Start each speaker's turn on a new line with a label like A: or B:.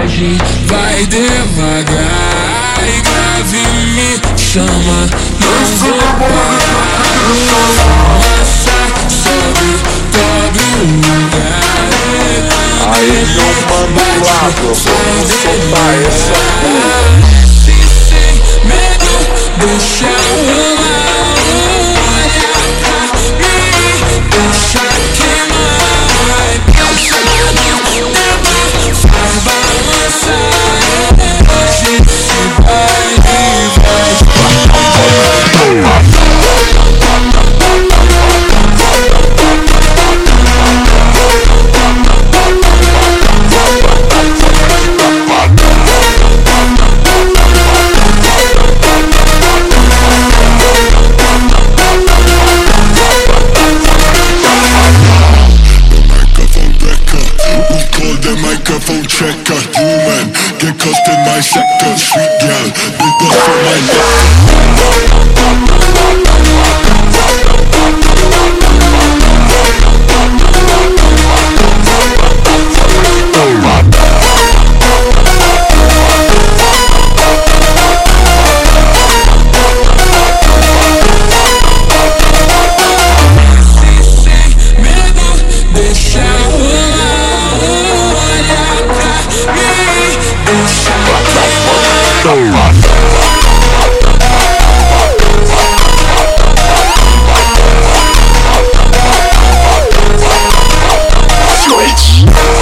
A: hoje vai devagar e grave me chama, não vou parar. Nossa, sobe, dobre o lugar.
B: Aí meu mano Flávio, vamos soltar essa porra.
A: Sem medo, deixa rolar. Olha pra mim, deixa queimar. Pensa no tema, faz balançar. Hoje esse baile vai.
C: Microphone checker, human, get cussed in my sector. Sweet girl, big bust for my Switch.